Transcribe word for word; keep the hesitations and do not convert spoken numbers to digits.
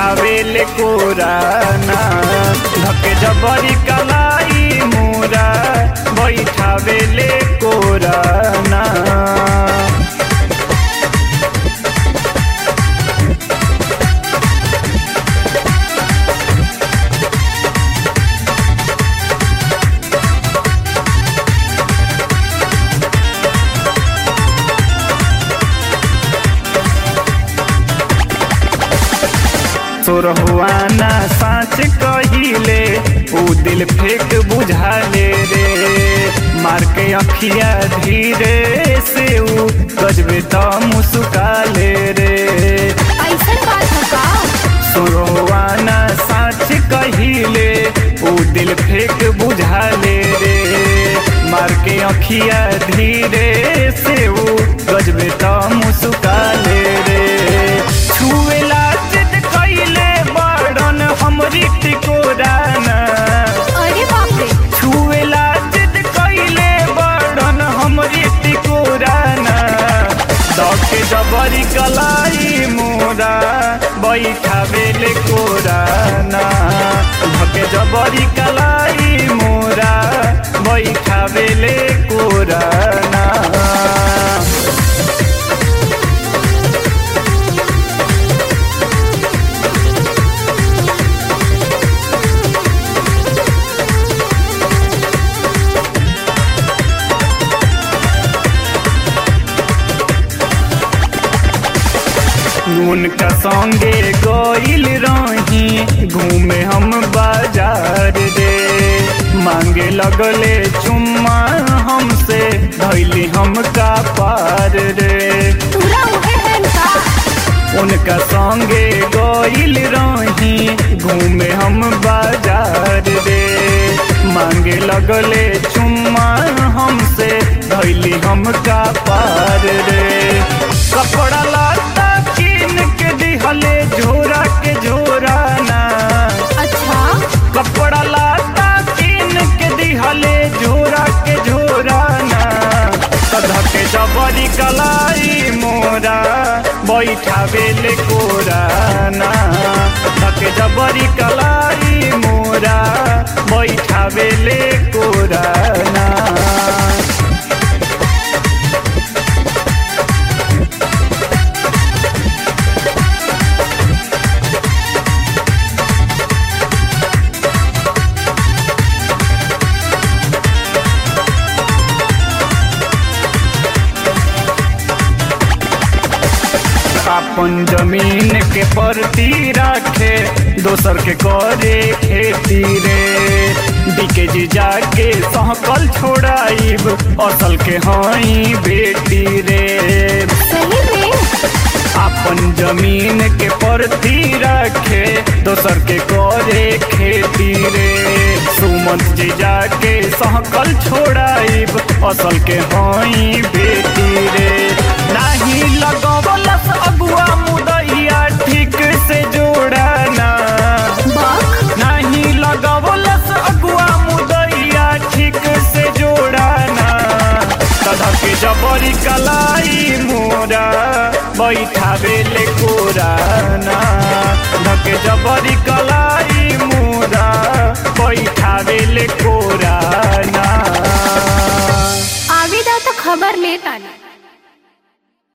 बैठावेले corona धके जबरी कलाई मोरा बैठावेले कोराना। सोरहुआना साँच कहिले ऊ दिल फेंक बुझाले रे मार के अखिया धीरे से ऊ गजबे त मुस्काले रे। ऐसा बात है का? सोरहुआना साँच कहिले ऊ दिल फेंक बुझाले रे मार के अखिया धीरे से ऊ गजबे त मुस्काले रे। छुएला हमरी टिकोराना अरे बाप रे छुएला जिद कइले बड़न हमरी टिकोराना धके जबरी कलाई मोरा बैठावेले कोराना धके जबरी कलाई मोरा बैठावेले कोराना। उनका संगे गइल रही घूमे हम बाजार रे मांगे लगले चुम्मा हमसे धैली हम का पार रे। पूरा उहे है का? उनका संगे गइल रही घूमे हम बाजार रे मांगे लगले चुम्मा हमसे धैली हम का पार रे। कपड़ा लाता कीन के दिहले झोरा के झोराना। अच्छा कपड़ा लाता कीन के दिहले झोरा के झोराना धके जबरी कलाई मोरा बैठावेले कोराना धके जबरी कलाई मोरा बैठावेले कोराना। अपन जमीन के परती राखे दोसर के करे खेती रे डीके जी जाके सहकल छोड़ाइब असल के हई बेटी रे। सही में अपन जमीन के परती राखे दोसर के करे खेती रे सुमंत जी जाके सहकल छोड़ाइब असल के हई बेटी रे। नाही लगवलस अगुआ मुदैया ठीक से जोड़ाना नहीं लगवलस अगुआ मुदैया ठीक से जोड़ाना धके जबरी कलाई मोरा बैठावेले कोराना धके जबरी कलाई